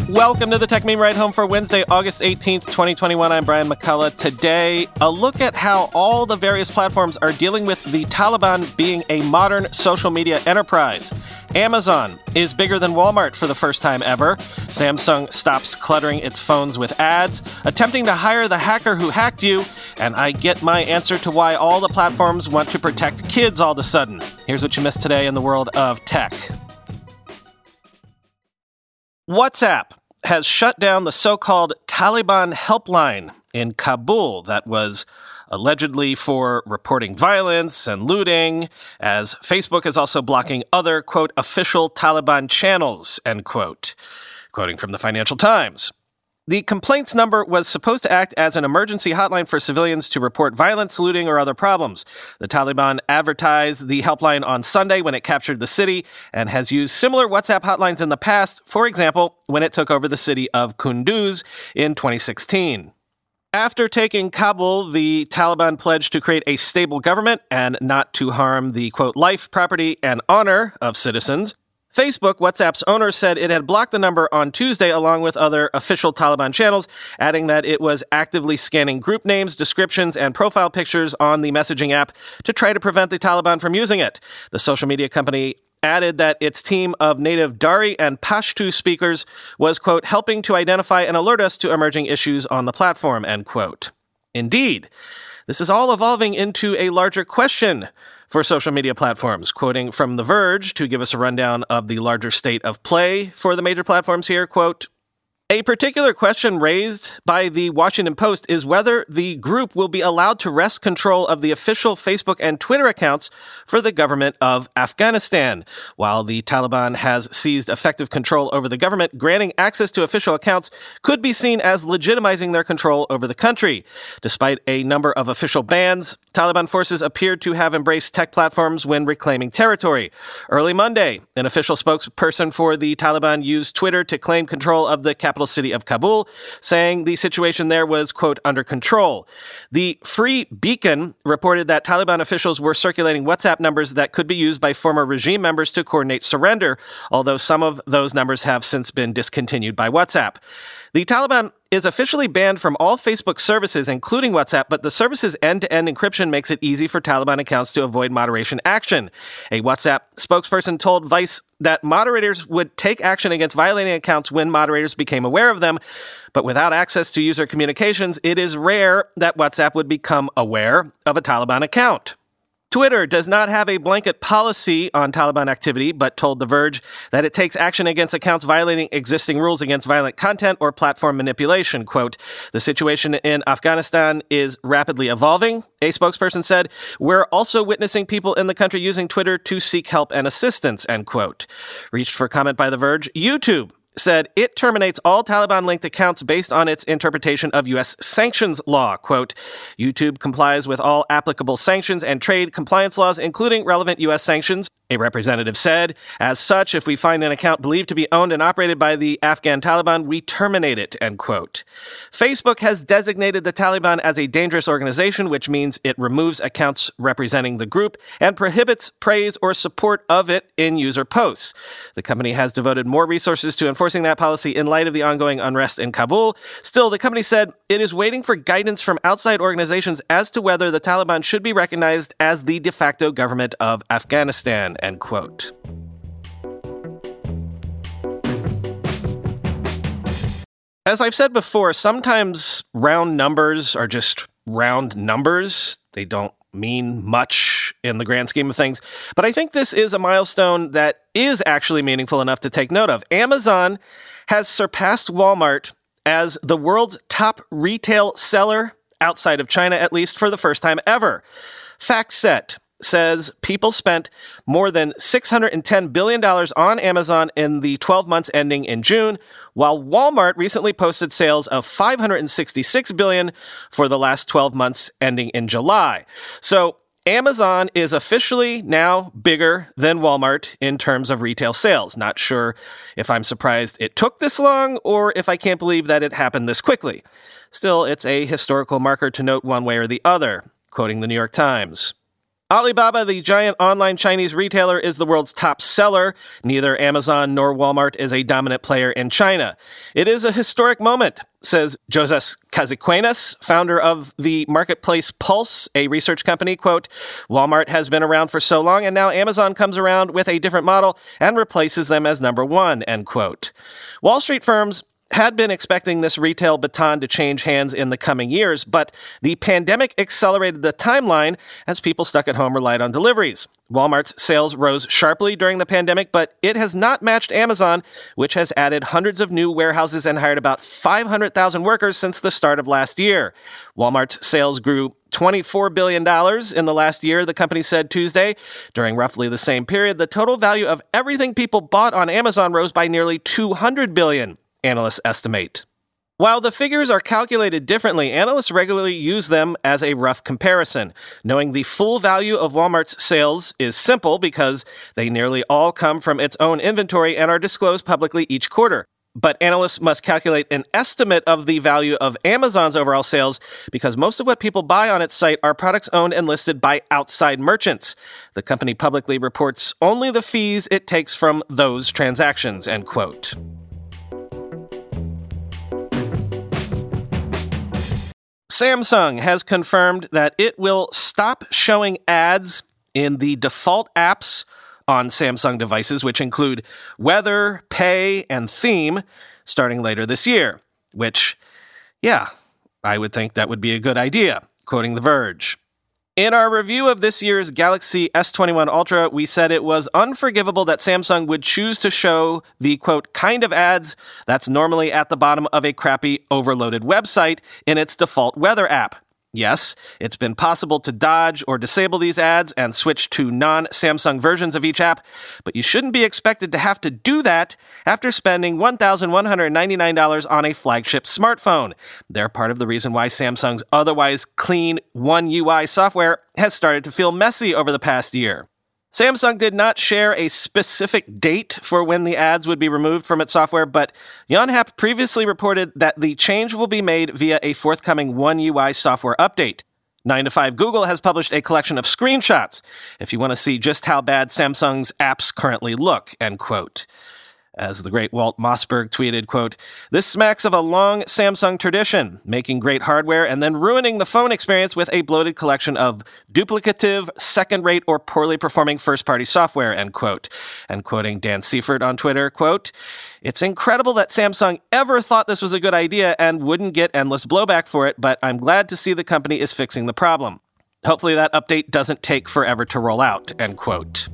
Welcome to the Tech Meme Ride Home for Wednesday, August 18th, 2021. I'm Brian McCullough. Today, a look at how all the various platforms are dealing with the Taliban being a modern social media enterprise. Amazon is bigger than Walmart for the first time ever. Samsung stops cluttering its phones with ads, attempting to hire the hacker who hacked you, and I get my answer to why all the platforms want to protect kids all of a sudden. Here's what you missed today in the world of tech. WhatsApp has shut down the so-called Taliban helpline in Kabul that was allegedly for reporting violence and looting, as Facebook is also blocking other, quote, official Taliban channels, end quote. Quoting from the Financial Times. The complaints number was supposed to act as an emergency hotline for civilians to report violence, looting, or other problems. The Taliban advertised the helpline on Sunday when it captured the city and has used similar WhatsApp hotlines in the past, for example, when it took over the city of Kunduz in 2016. After taking Kabul, the Taliban pledged to create a stable government and not to harm the, quote, life, property, and honor of citizens. Facebook, WhatsApp's owner, said it had blocked the number on Tuesday along with other official Taliban channels, adding that it was actively scanning group names, descriptions, and profile pictures on the messaging app to try to prevent the Taliban from using it. The social media company added that its team of native Dari and Pashto speakers was, quote, helping to identify and alert us to emerging issues on the platform, end quote. Indeed, this is all evolving into a larger question for social media platforms. Quoting from The Verge to give us a rundown of the larger state of play for the major platforms here, quote, a particular question raised by the Washington Post is whether the group will be allowed to wrest control of the official Facebook and Twitter accounts for the government of Afghanistan. While the Taliban has seized effective control over the government, granting access to official accounts could be seen as legitimizing their control over the country. Despite a number of official bans, Taliban forces appeared to have embraced tech platforms when reclaiming territory. Early Monday, an official spokesperson for the Taliban used Twitter to claim control of the capital city of Kabul, saying the situation there was, quote, under control. The Free Beacon reported that Taliban officials were circulating WhatsApp numbers that could be used by former regime members to coordinate surrender, although some of those numbers have since been discontinued by WhatsApp. The Taliban is officially banned from all Facebook services, including WhatsApp, but the service's end-to-end encryption makes it easy for Taliban accounts to avoid moderation action. A WhatsApp spokesperson told Vice that moderators would take action against violating accounts when moderators became aware of them, but without access to user communications, it is rare that WhatsApp would become aware of a Taliban account. Twitter does not have a blanket policy on Taliban activity, but told The Verge that it takes action against accounts violating existing rules against violent content or platform manipulation. Quote, the situation in Afghanistan is rapidly evolving, a spokesperson said. We're also witnessing people in the country using Twitter to seek help and assistance, end quote. Reached for comment by The Verge, YouTube said it terminates all Taliban-linked accounts based on its interpretation of U.S. sanctions law. Quote, YouTube complies with all applicable sanctions and trade compliance laws, including relevant U.S. sanctions, a representative said. As such, if we find an account believed to be owned and operated by the Afghan Taliban, we terminate it, end quote. Facebook has designated the Taliban as a dangerous organization, which means it removes accounts representing the group and prohibits praise or support of it in user posts. The company has devoted more resources to enforcing that policy in light of the ongoing unrest in Kabul. Still, the company said it is waiting for guidance from outside organizations as to whether the Taliban should be recognized as the de facto government of Afghanistan, end quote. As I've said before, sometimes round numbers are just round numbers. They don't mean much in the grand scheme of things. But I think this is a milestone that is actually meaningful enough to take note of. Amazon has surpassed Walmart as the world's top retail seller, outside of China at least, for the first time ever. FactSet says people spent more than $610 billion on Amazon in the 12 months ending in June, while Walmart recently posted sales of $566 billion for the last 12 months ending in July. So Amazon is officially now bigger than Walmart in terms of retail sales. Not sure if I'm surprised it took this long or if I can't believe that it happened this quickly. Still, it's a historical marker to note one way or the other, quoting the New York Times. Alibaba, the giant online Chinese retailer, is the world's top seller. Neither Amazon nor Walmart is a dominant player in China. It is a historic moment, says Joseph Casaquenas, founder of the marketplace Pulse, a research company. Quote, Walmart has been around for so long, and now Amazon comes around with a different model and replaces them as number one, end quote. Wall Street firms had been expecting this retail baton to change hands in the coming years, but the pandemic accelerated the timeline as people stuck at home relied on deliveries. Walmart's sales rose sharply during the pandemic, but it has not matched Amazon, which has added hundreds of new warehouses and hired about 500,000 workers since the start of last year. Walmart's sales grew $24 billion in the last year, the company said Tuesday. During roughly the same period, the total value of everything people bought on Amazon rose by nearly $200 billion. Analysts estimate. While the figures are calculated differently, analysts regularly use them as a rough comparison. Knowing the full value of Walmart's sales is simple because they nearly all come from its own inventory and are disclosed publicly each quarter. But analysts must calculate an estimate of the value of Amazon's overall sales because most of what people buy on its site are products owned and listed by outside merchants. The company publicly reports only the fees it takes from those transactions, end quote. Samsung has confirmed that it will stop showing ads in the default apps on Samsung devices, which include Weather, Pay, and Theme, starting later this year. Which, I would think that would be a good idea, quoting The Verge. In our review of this year's Galaxy S21 Ultra, we said it was unforgivable that Samsung would choose to show the, quote, kind of ads that's normally at the bottom of a crappy, overloaded website in its default weather app. Yes, it's been possible to dodge or disable these ads and switch to non-Samsung versions of each app, but you shouldn't be expected to have to do that after spending $1,199 on a flagship smartphone. They're part of the reason why Samsung's otherwise clean One UI software has started to feel messy over the past year. Samsung did not share a specific date for when the ads would be removed from its software, but Yonhap previously reported that the change will be made via a forthcoming One UI software update. 9to5 Google has published a collection of screenshots if you want to see just how bad Samsung's apps currently look, end quote. As the great Walt Mossberg tweeted, quote, this smacks of a long Samsung tradition, making great hardware and then ruining the phone experience with a bloated collection of duplicative, second-rate, or poorly performing first-party software, end quote. And quoting Dan Seifert on Twitter, quote, it's incredible that Samsung ever thought this was a good idea and wouldn't get endless blowback for it, but I'm glad to see the company is fixing the problem. Hopefully that update doesn't take forever to roll out, end quote.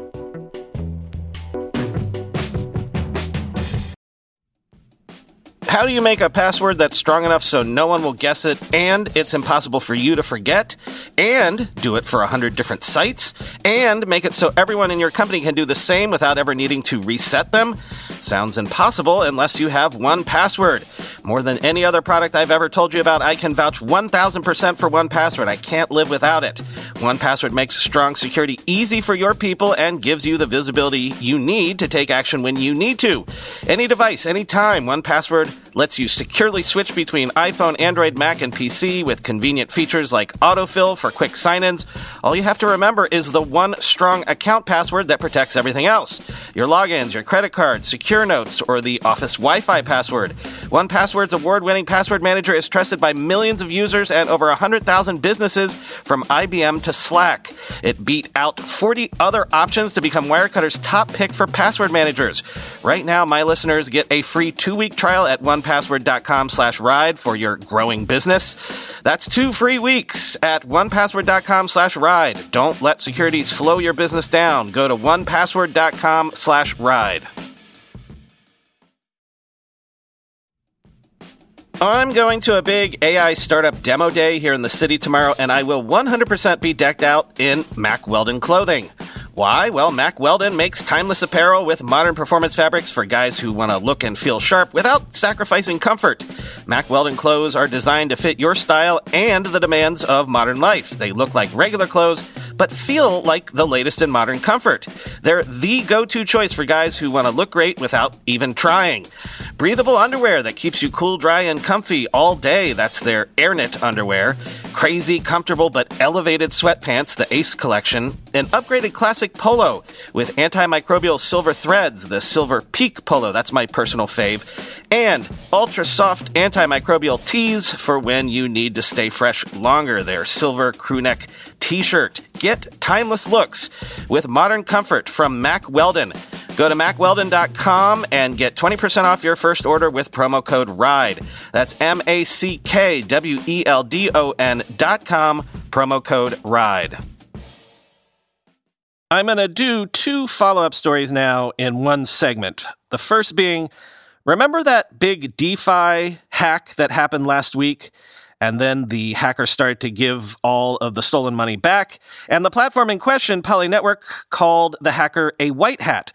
How do you make a password that's strong enough so no one will guess it, and it's impossible for you to forget, and do it for 100 different sites, and make it so everyone in your company can do the same without ever needing to reset them? Sounds impossible unless you have 1Password. More than any other product I've ever told you about, I can vouch 1,000% for 1Password. I can't live without it. 1Password makes strong security easy for your people and gives you the visibility you need to take action when you need to. Any device, anytime, 1Password lets you securely switch between iPhone, Android, Mac, and PC with convenient features like autofill for quick sign-ins. All you have to remember is the one strong account password that protects everything else. Your logins, your credit cards, secure notes, or the Office Wi-Fi password. 1Password's award-winning password manager is trusted by millions of users and over 100,000 businesses from IBM to Slack. It beat out 40 other options to become Wirecutter's top pick for password managers. Right now, my listeners get a free 2-week trial at onepassword.com/ride for your growing business. That's 2 free weeks at onepassword.com/ride. Don't let security slow your business down. Go to onepassword.com/ride. I'm going to a big AI startup demo day here in the city tomorrow, and I will 100% be decked out in Mack Weldon clothing. Why? Well, Mack Weldon makes timeless apparel with modern performance fabrics for guys who want to look and feel sharp without sacrificing comfort. Mack Weldon clothes are designed to fit your style and the demands of modern life. They look like regular clothes, but feel like the latest in modern comfort. They're the go-to choice for guys who want to look great without even trying. breathable underwear that keeps you cool, dry, and comfy all day. That's their AirKnit underwear. Crazy, comfortable, but elevated sweatpants, the Ace collection. An upgraded classic polo with antimicrobial silver threads, the Silver Peak polo. That's my personal fave. And ultra soft antimicrobial tees for when you need to stay fresh longer. Their silver crewneck t-shirt. Get timeless looks with modern comfort from Mack Weldon. Go to MackWeldon.com and get 20% off your first order with promo code RIDE. That's MackWeldon.com, promo code RIDE. I'm going to do 2 follow-up stories now in one segment. The first being, remember that big DeFi hack that happened last week? And then the hacker started to give all of the stolen money back. And the platform in question, Poly Network, called the hacker a white hat.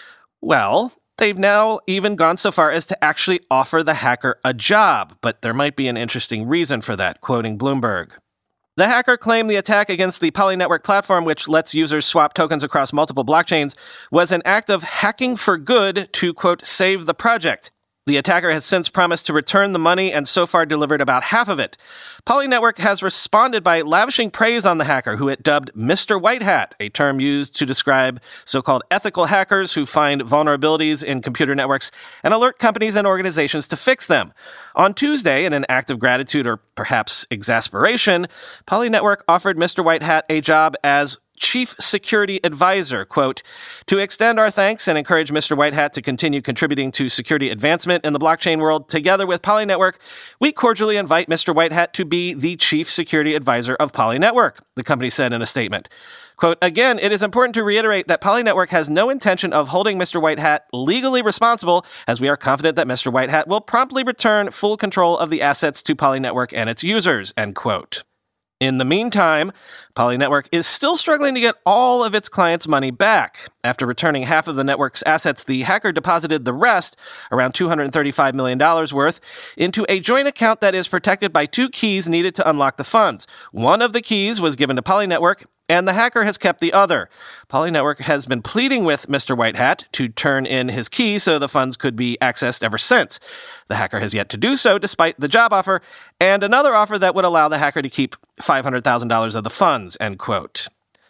Well, they've now even gone so far as to actually offer the hacker a job. But there might be an interesting reason for that, quoting Bloomberg. The hacker claimed the attack against the Poly Network platform, which lets users swap tokens across multiple blockchains, was an act of hacking for good to, quote, save the project. The attacker has since promised to return the money and so far delivered about half of it. Poly Network has responded by lavishing praise on the hacker, who it dubbed Mr. White Hat, a term used to describe so-called ethical hackers who find vulnerabilities in computer networks and alert companies and organizations to fix them. On Tuesday, in an act of gratitude or perhaps exasperation, Poly Network offered Mr. White Hat a job as Chief Security Advisor, quote, to extend our thanks and encourage Mr. White Hat to continue contributing to security advancement in the blockchain world, together with Poly Network, we cordially invite Mr. White Hat to be the Chief Security Advisor of Poly Network, the company said in a statement. Quote, again, it is important to reiterate that Poly Network has no intention of holding Mr. White Hat legally responsible, as we are confident that Mr. White Hat will promptly return full control of the assets to Poly Network and its users, end quote. In the meantime, Poly Network is still struggling to get all of its clients' money back. After returning half of the network's assets, the hacker deposited the rest, around $235 million worth, into a joint account that is protected by 2 keys needed to unlock the funds. One of the keys was given to Poly Network, and the hacker has kept the other. Poly Network has been pleading with Mr. White Hat to turn in his key so the funds could be accessed ever since. The hacker has yet to do so, despite the job offer, and another offer that would allow the hacker to keep $500,000 of the funds, end quote.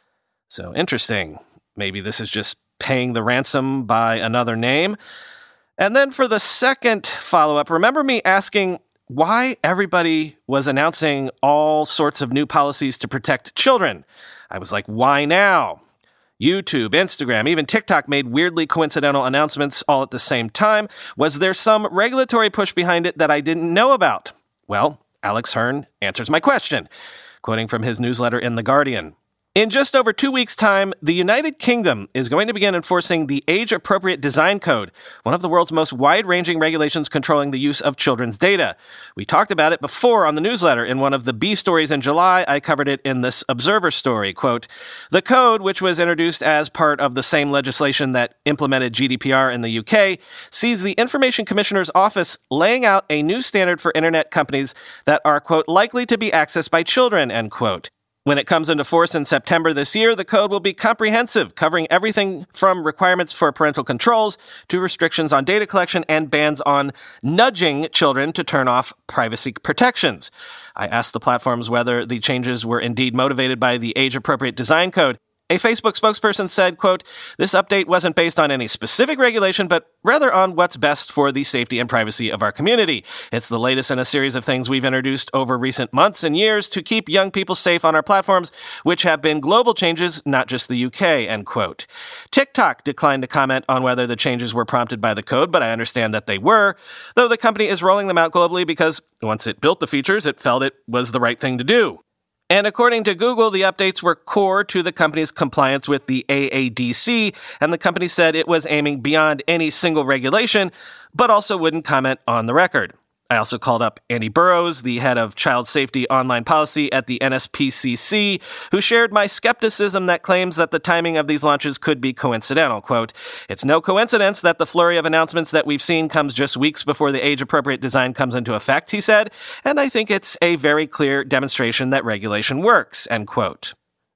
So interesting. Maybe this is just paying the ransom by another name. And then for the second follow-up, remember me asking why everybody was announcing all sorts of new policies to protect children? I was like, why now? YouTube, Instagram, even TikTok made weirdly coincidental announcements all at the same time. Was there some regulatory push behind it that I didn't know about? Well, Alex Hearn answers my question, quoting from his newsletter in The Guardian. In just over 2 weeks' time, the United Kingdom is going to begin enforcing the Age-Appropriate Design Code, one of the world's most wide-ranging regulations controlling the use of children's data. We talked about it before on the newsletter. In one of the B stories in July, I covered it in this Observer story. Quote, the code, which was introduced as part of the same legislation that implemented GDPR in the UK, sees the Information Commissioner's Office laying out a new standard for internet companies that are, quote, likely to be accessed by children, end quote. When it comes into force in September this year, the code will be comprehensive, covering everything from requirements for parental controls to restrictions on data collection and bans on nudging children to turn off privacy protections. I asked the platforms whether the changes were indeed motivated by the Age-Appropriate Design Code. A Facebook spokesperson said, quote, this update wasn't based on any specific regulation, but rather on what's best for the safety and privacy of our community. It's the latest in a series of things we've introduced over recent months and years to keep young people safe on our platforms, which have been global changes, not just the UK, end quote. TikTok declined to comment on whether the changes were prompted by the code, but I understand that they were, though the company is rolling them out globally because once it built the features, it felt it was the right thing to do. And according to Google, the updates were core to the company's compliance with the AADC, and the company said it was aiming beyond any single regulation, but also wouldn't comment on the record. I also called up Andy Burrows, the head of child safety online policy at the NSPCC, who shared my skepticism that claims that the timing of these launches could be coincidental. Quote, it's no coincidence that the flurry of announcements that we've seen comes just weeks before the age-appropriate design comes into effect, he said, and I think it's a very clear demonstration that regulation works, end quote.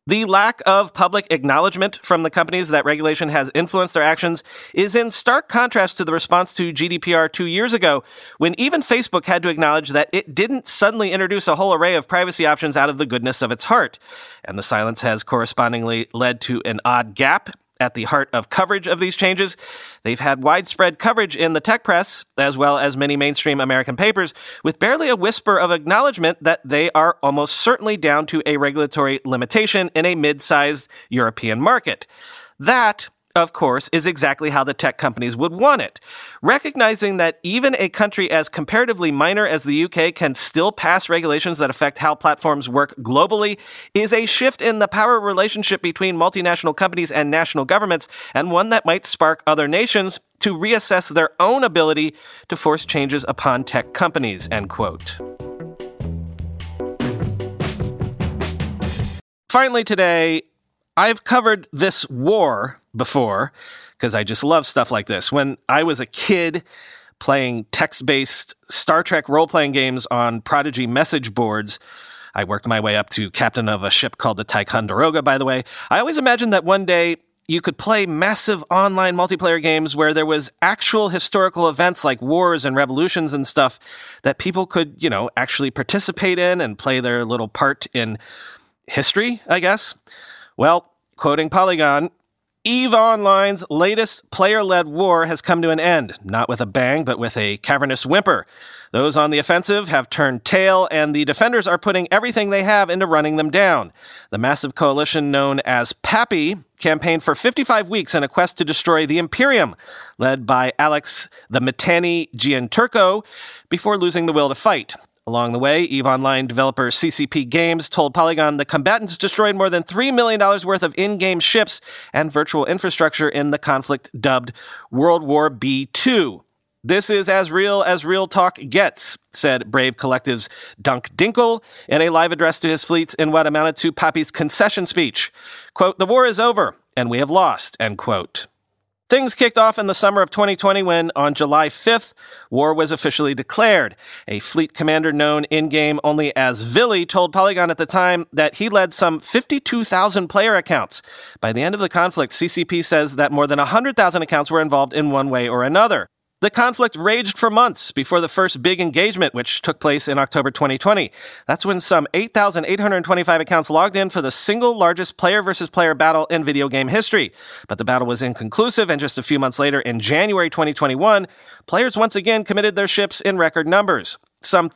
The lack of public acknowledgement from the companies that regulation has influenced their actions is in stark contrast to the response to GDPR 2 years ago, when even Facebook had to acknowledge that it didn't suddenly introduce a whole array of privacy options out of the goodness of its heart. And the silence has correspondingly led to an odd gap at the heart of coverage of these changes. They've had widespread coverage in the tech press, as well as many mainstream American papers, with barely a whisper of acknowledgement that they are almost certainly down to a regulatory limitation in a mid-sized European market. That, of course, is exactly how the tech companies would want it. Recognizing that even a country as comparatively minor as the UK can still pass regulations that affect how platforms work globally is a shift in the power relationship between multinational companies and national governments, and one that might spark other nations to reassess their own ability to force changes upon tech companies, end quote. Finally today, I've covered this war before, because I just love stuff like this. When I was a kid playing text-based Star Trek role-playing games on Prodigy message boards, I worked my way up to captain of a ship called the Ticonderoga, by the way. I always imagined that one day you could play massive online multiplayer games where there was actual historical events like wars and revolutions and stuff that people could, actually participate in and play their little part in history, I guess. Well, quoting Polygon, EVE Online's latest player-led war has come to an end, not with a bang, but with a cavernous whimper. Those on the offensive have turned tail, and the defenders are putting everything they have into running them down. The massive coalition known as PAPI campaigned for 55 weeks in a quest to destroy the Imperium, led by Alex the Mittani Gianturco, before losing the will to fight. Along the way, EVE Online developer CCP Games told Polygon the combatants destroyed more than $3 million worth of in-game ships and virtual infrastructure in the conflict dubbed World War B2. This is as real talk gets, said Brave Collective's Dunk Dinkle in a live address to his fleets in what amounted to Papi's concession speech. Quote, "The war is over, and we have lost," end quote. Things kicked off in the summer of 2020 when, on July 5th, war was officially declared. A fleet commander known in-game only as Villy told Polygon at the time that he led some 52,000 player accounts. By the end of the conflict, CCP says that more than 100,000 accounts were involved in one way or another. The conflict raged for months before the first big engagement, which took place in October 2020. That's when some 8,825 accounts logged in for the single largest player-versus-player battle in video game history. But the battle was inconclusive, and just a few months later, in January 2021, players once again committed their ships in record numbers. Some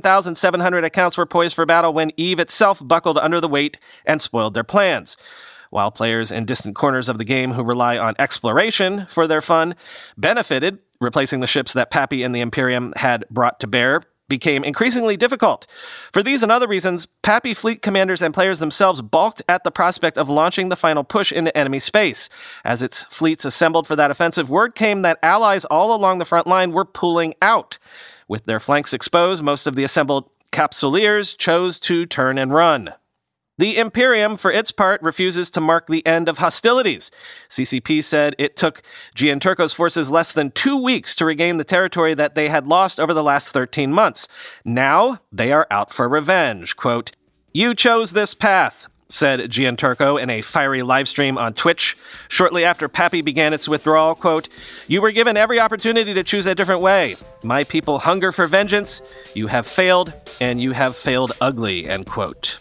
13,700 accounts were poised for battle when EVE itself buckled under the weight and spoiled their plans. While players in distant corners of the game who rely on exploration for their fun benefited, replacing the ships that Papi and the Imperium had brought to bear became increasingly difficult. For these and other reasons, Papi fleet commanders and players themselves balked at the prospect of launching the final push into enemy space. As its fleets assembled for that offensive, word came that allies all along the front line were pulling out. With their flanks exposed, most of the assembled capsuleers chose to turn and run. The Imperium, for its part, refuses to mark the end of hostilities. CCP said it took Gianturco's forces less than 2 weeks to regain the territory that they had lost over the last 13 months. Now, they are out for revenge. Quote, "You chose this path," said Gianturco in a fiery livestream on Twitch. Shortly after Papi began its withdrawal, quote, "You were given every opportunity to choose a different way. My people hunger for vengeance. You have failed, and you have failed ugly," end quote.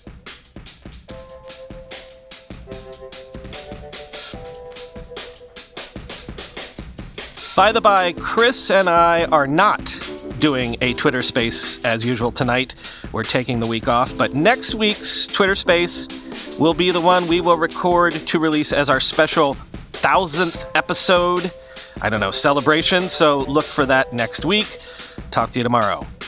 By the by, Chris and I are not doing a Twitter Space as usual tonight. We're taking the week off, but next week's Twitter Space will be the one we will record to release as our special 1000th episode, celebration, so look for that next week. Talk to you tomorrow.